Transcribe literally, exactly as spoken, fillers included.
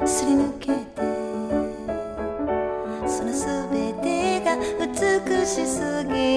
すり抜けて、そのすべてが美しすぎ